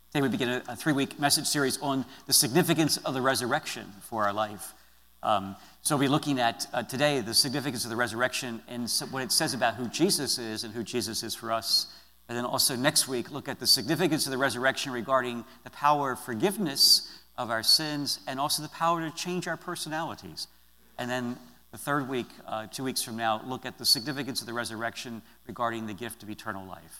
Today we begin a 3-week message series on the significance of the resurrection for our life. So we'll be looking at today the significance of the resurrection and what it says about who Jesus is and who Jesus is for us. And then also next week, look at the significance of the resurrection regarding the power of forgiveness of our sins and also the power to change our personalities. And then the third week, 2 weeks from now, look at the significance of the resurrection regarding the gift of eternal life.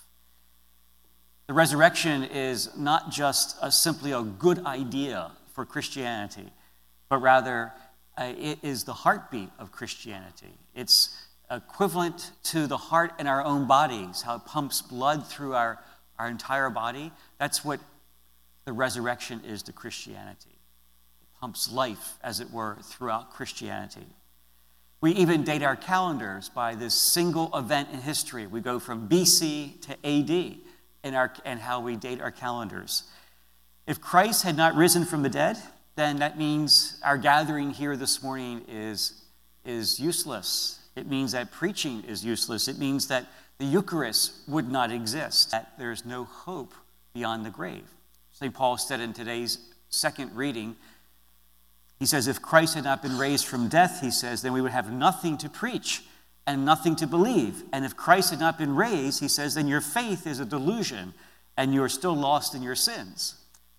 The resurrection is not just simply a good idea for Christianity, but rather it is the heartbeat of Christianity. It's equivalent to the heart in our own bodies, how it pumps blood through our entire body. That's what the resurrection is to Christianity. It pumps life, as it were, throughout Christianity. We even date our calendars by this single event in history. We go from BC to AD and how we date our calendars. If Christ had not risen from the dead, then that means our gathering here this morning is useless. It means that preaching is useless. It means that the Eucharist would not exist, that there's no hope beyond the grave. St. Paul said in today's second reading, he says, if Christ had not been raised from death, he says, then we would have nothing to preach and nothing to believe. And if Christ had not been raised, he says, then your faith is a delusion and you are still lost in your sins.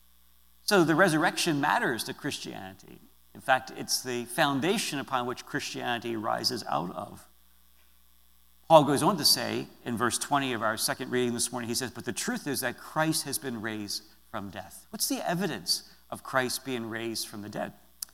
So the resurrection matters to Christianity. In fact, it's the foundation upon which Christianity rises out of. Paul goes on to say in verse 20 of our second reading this morning, he says, but the truth is that Christ has been raised from death. What's the evidence of Christ being raised from the dead?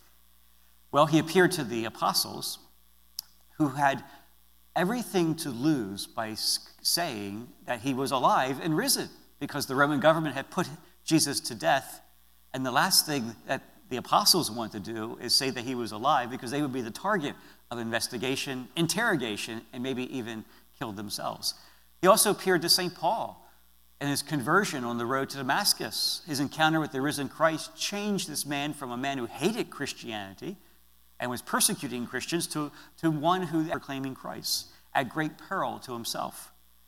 Well, he appeared to the apostles who had everything to lose by saying that he was alive and risen, because the Roman government had put Jesus to death. And the last thing that the apostles want to do is say that he was alive, because they would be the target of investigation, interrogation, and maybe even killed themselves. He also appeared to St. Paul in his conversion on the road to Damascus. His encounter with the risen Christ changed this man from a man who hated Christianity and was persecuting Christians to one who was proclaiming Christ at great peril to himself.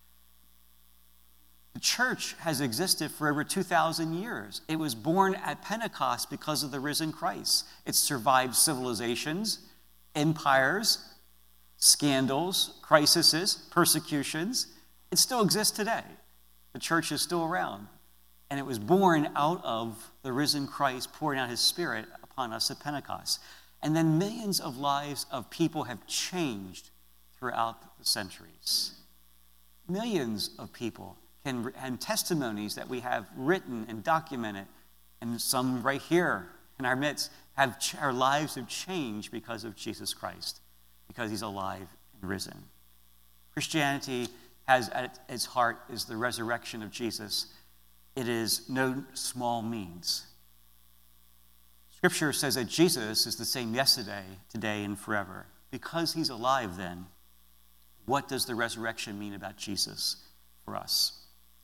The church has existed for over 2,000 years. It was born at Pentecost because of the risen Christ. It survived civilizations, empires, scandals, crises, persecutions. It still exists today. The church is still around. And it was born out of the risen Christ pouring out his Spirit upon us at Pentecost. And then millions of lives of people have changed throughout the centuries. Millions of people and testimonies that we have written and documented, and some right here in our midst, our lives have changed because of Jesus Christ, because he's alive and risen. Christianity has at its heart is the resurrection of Jesus. It is no small means. Scripture says that Jesus is the same yesterday, today, and forever. Because he's alive then, what does the resurrection mean about Jesus for us?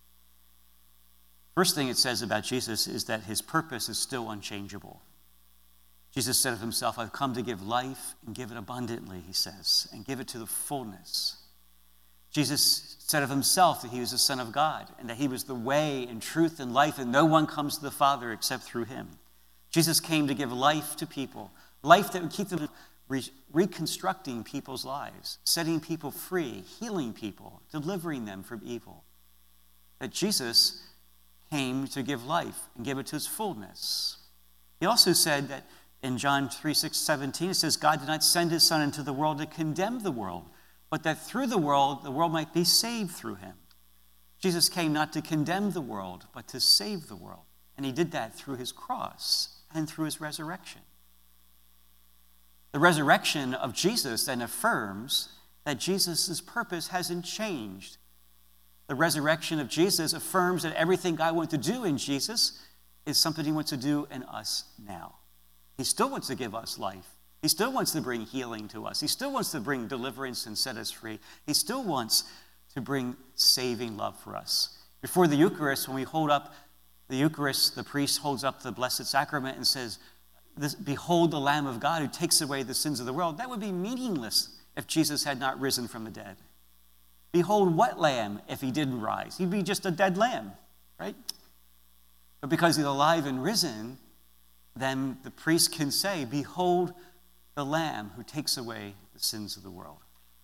First thing it says about Jesus is that his purpose is still unchangeable. Jesus said of himself, I've come to give life and give it abundantly, he says, and give it to the fullness. Jesus said of himself that he was the Son of God and that he was the way and truth and life, and no one comes to the Father except through him. Jesus came to give life to people, life that would keep them reconstructing people's lives, setting people free, healing people, delivering them from evil. That Jesus came to give life and give it to its fullness. He also said that in John 3:17, it says, God did not send his Son into the world to condemn the world, but that through the world might be saved through him. Jesus came not to condemn the world, but to save the world. And he did that through his cross and through his resurrection. The resurrection of Jesus then affirms that Jesus' purpose hasn't changed. The resurrection of Jesus affirms that everything God wants to do in Jesus is something he wants to do in us now. He still wants to give us life. He still wants to bring healing to us. He still wants to bring deliverance and set us free. He still wants to bring saving love for us. Before the Eucharist, when we hold up the Eucharist, the priest holds up the Blessed Sacrament and says, behold the Lamb of God who takes away the sins of the world. That would be meaningless if Jesus had not risen from the dead. Behold what lamb if he didn't rise? He'd be just a dead lamb, right? But because he's alive and risen, then the priest can say, "Behold the Lamb who takes away the sins of the world."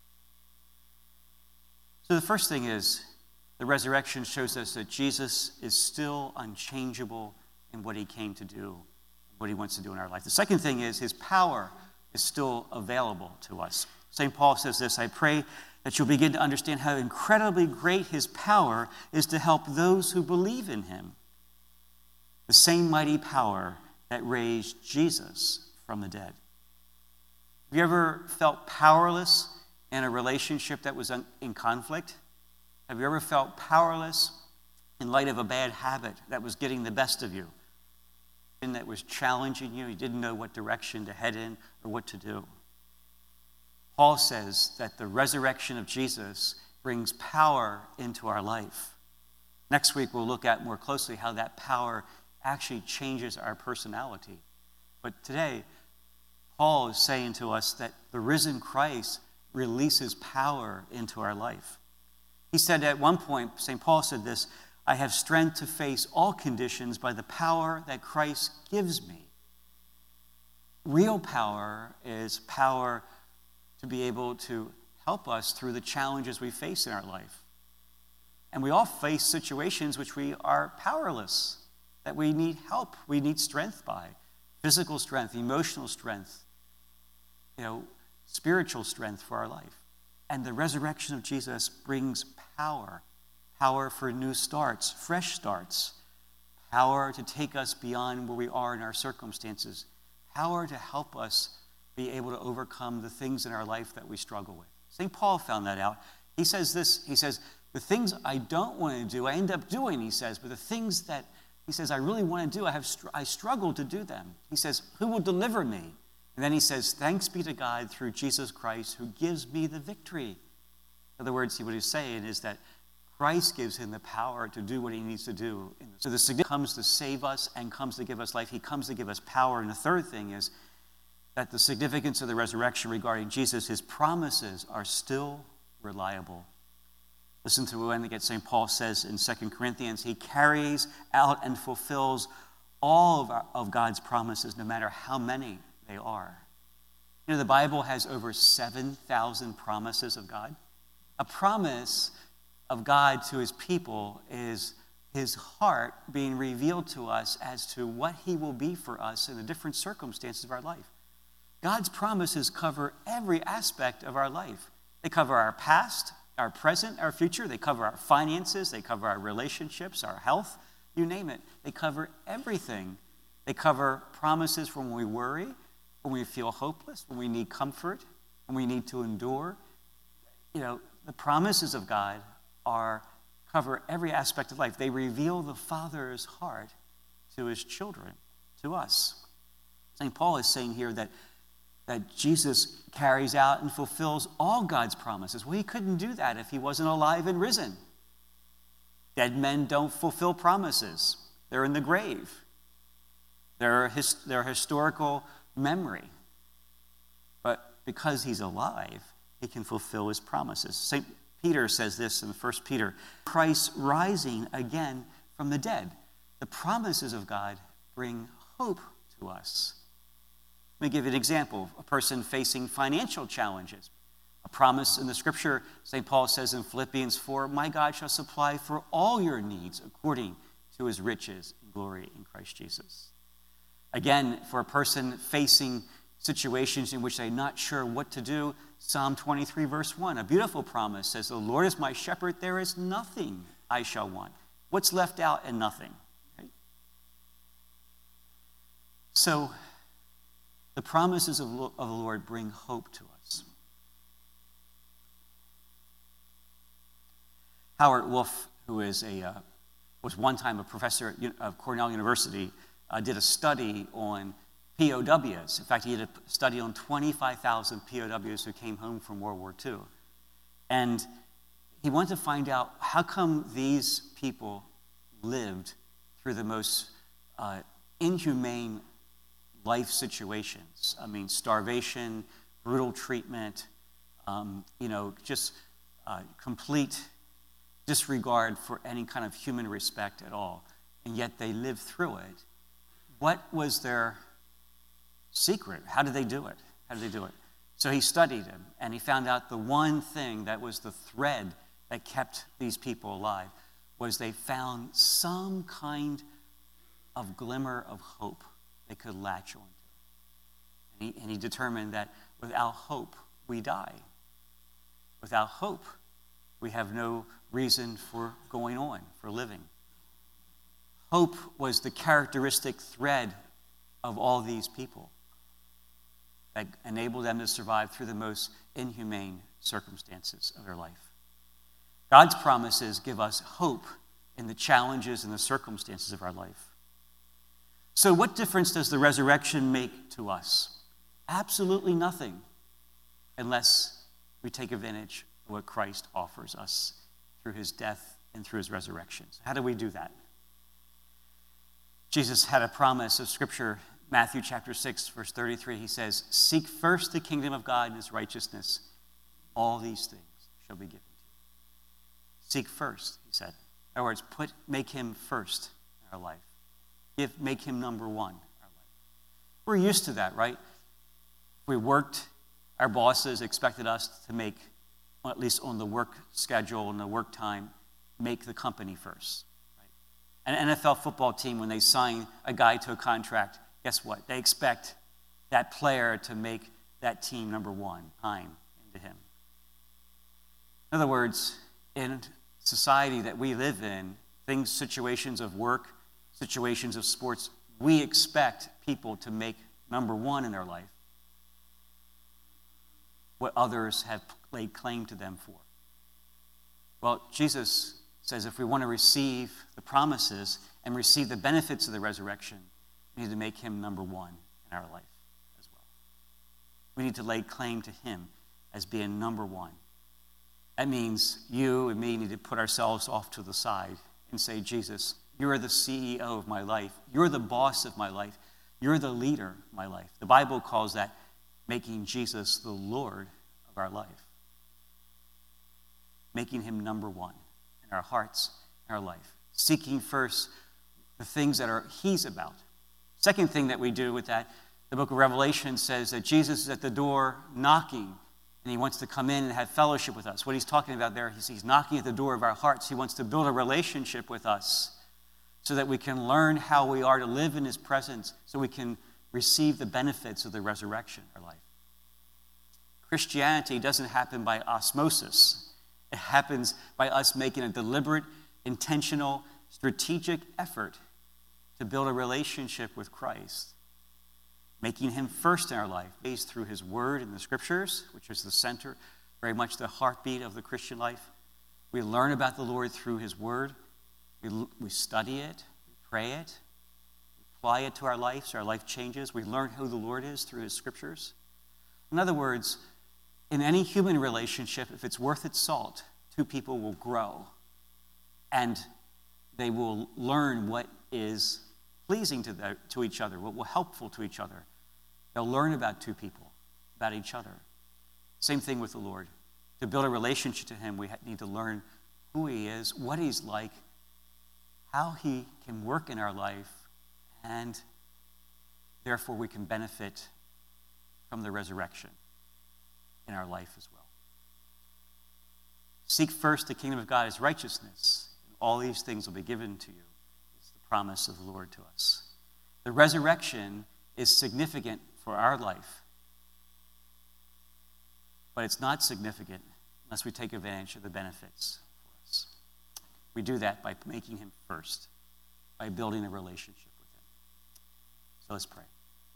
So the first thing is, the resurrection shows us that Jesus is still unchangeable in what he came to do, what he wants to do in our life. The second thing is, his power is still available to us. St. Paul says this, "I pray that you'll begin to understand how incredibly great his power is to help those who believe in him. The same mighty power that raised Jesus from the dead." Have you ever felt powerless in a relationship that was in conflict? Have you ever felt powerless in light of a bad habit that was getting the best of you? And that was challenging you, you didn't know what direction to head in or what to do? Paul says that the resurrection of Jesus brings power into our life. Next week, we'll look at more closely how that power actually changes our personality. But today, Paul is saying to us that the risen Christ releases power into our life. He said at one point, St. Paul said this, "I have strength to face all conditions by the power that Christ gives me." Real power is power to be able to help us through the challenges we face in our life. And we all face situations which we are powerless, that we need help, we need strength by. Physical strength, emotional strength, spiritual strength for our life. And the resurrection of Jesus brings power. Power for new starts, fresh starts. Power to take us beyond where we are in our circumstances. Power to help us be able to overcome the things in our life that we struggle with. St. Paul found that out. He says this, he says, "The things I don't want to do, I end up doing," he says, "but the things that," he says, "I really want to do, I struggle to do them." He says, "Who will deliver me?" And then he says, "Thanks be to God through Jesus Christ who gives me the victory." In other words, what he's saying is that Christ gives him the power to do what he needs to do. So the significance comes to save us and comes to give us life. He comes to give us power. And the third thing is that the significance of the resurrection regarding Jesus, his promises are still reliable. Listen to what St. Paul says in 2 Corinthians. He carries out and fulfills all of God's promises, no matter how many they are. The Bible has over 7,000 promises of God. A promise of God to his people is his heart being revealed to us as to what he will be for us in the different circumstances of our life. God's promises cover every aspect of our life. They cover our past, our present, our future. They cover our finances. They cover our relationships, our health, you name it. They cover everything. They cover promises from when we worry, when we feel hopeless, when we need comfort, when we need to endure. The promises of God cover every aspect of life. They reveal the Father's heart to his children, to us. St. Paul is saying here that Jesus carries out and fulfills all God's promises. Well, he couldn't do that if he wasn't alive and risen. Dead men don't fulfill promises. They're in the grave. They're historical memory. But because he's alive, he can fulfill his promises. St. Peter says this in 1 Peter, Christ rising again from the dead. The promises of God bring hope to us. Let me give you an example. A person facing financial challenges. A promise in the scripture, St. Paul says in Philippians 4, "My God shall supply for all your needs according to his riches and glory in Christ Jesus." Again, for a person facing situations in which they're not sure what to do, Psalm 23, verse 1, a beautiful promise says, "The Lord is my shepherd, there is nothing I shall want." What's left out? And nothing. Right? So, the promises of the Lord bring hope to us. Howard Wolf, who was one time a professor of Cornell University, did a study on POWs. In fact, he did a study on 25,000 POWs who came home from World War II. And he wanted to find out how come these people lived through the most inhumane life situations. I mean, starvation, brutal treatment, just complete disregard for any kind of human respect at all and yet they lived through it. What was their secret? How did they do it? So he studied him, and he found out the one thing that was the thread that kept these people alive was they found some kind of glimmer of hope they could latch onto. And he determined that without hope, we die. Without hope, we have no reason for going on, for living. Hope was the characteristic thread of all these people that enabled them to survive through the most inhumane circumstances of their life. God's promises give us hope in the challenges and the circumstances of our life. So what difference does the resurrection make to us? Absolutely nothing, unless we take advantage of what Christ offers us through his death and through his resurrection. So how do we do that? Jesus had a promise of Scripture, Matthew chapter 6, verse 33. He says, "Seek first the kingdom of God and his righteousness. All these things shall be given to you." Seek first, he said. In other words, make him first in our life. Make him number one in our life. We're used to that, right? We worked, our bosses expected us to make, at least on the work schedule and the work time, make the company first. Right? An NFL football team, when they sign a guy to a contract, guess what? They expect that player to make that team number one, time into him. In other words, in society that we live in, situations of work, situations of sports, we expect people to make number one in their life what others have laid claim to them for. Well, Jesus says if we want to receive the promises and receive the benefits of the resurrection, we need to make him number one in our life as well. We need to lay claim to him as being number one. That means you and me need to put ourselves off to the side and say, Jesus, you're the CEO of my life. You're the boss of my life. You're the leader of my life. The Bible calls that making Jesus the Lord of our life. Making him number one in our hearts, in our life. Seeking first the things that he's about. Second thing that we do with that, the book of Revelation says that Jesus is at the door knocking, and he wants to come in and have fellowship with us. What he's talking about there, he's knocking at the door of our hearts. He wants to build a relationship with us so that we can learn how we are to live in his presence, so we can receive the benefits of the resurrection in our life. Christianity doesn't happen by osmosis. It happens by us making a deliberate, intentional, strategic effort to build a relationship with Christ, making him first in our life, based through his word and the scriptures, which is the center, very much the heartbeat of the Christian life. We learn about the Lord through his word. We study it, we pray it, we apply it to our life so our life changes. We learn who the Lord is through his scriptures. In other words, in any human relationship, if it's worth its salt, two people will grow and they will learn what is pleasing to each other, what will be helpful to each other. They'll learn about two people, about each other. Same thing with the Lord. To build a relationship to him, we need to learn who he is, what he's like, how he can work in our life, and therefore we can benefit from the resurrection in our life as well. Seek first the kingdom of God, his righteousness, and all these things will be given to you. It's the promise of the Lord to us. The resurrection is significant for our life, but it's not significant unless we take advantage of the benefits for us. We do that by making him first, by building a relationship with him. So let's pray.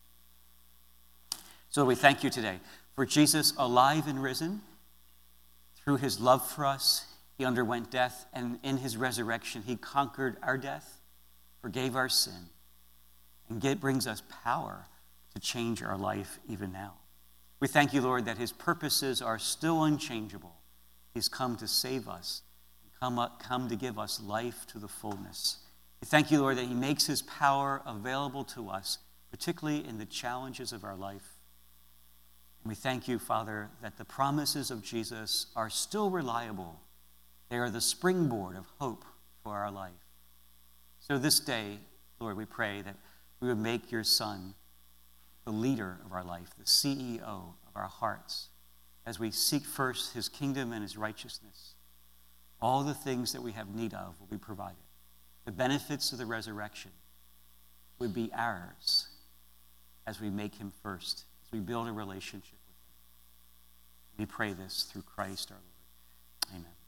So we thank you today for Jesus alive and risen. Through his love for us, he underwent death, and in his resurrection, he conquered our death, forgave our sin, and brings us power to change our life even now. We thank you, Lord, that his purposes are still unchangeable. He's come to save us, come to give us life to the fullness. We thank you, Lord, that he makes his power available to us, particularly in the challenges of our life. And we thank you, Father, that the promises of Jesus are still reliable. They are the springboard of hope for our life. So this day, Lord, we pray that we would make your Son the leader of our life, the CEO of our hearts, as we seek first his kingdom and his righteousness. All the things that we have need of will be provided. The benefits of the resurrection would be ours as we make him first, as we build a relationship with him. We pray this through Christ our Lord. Amen.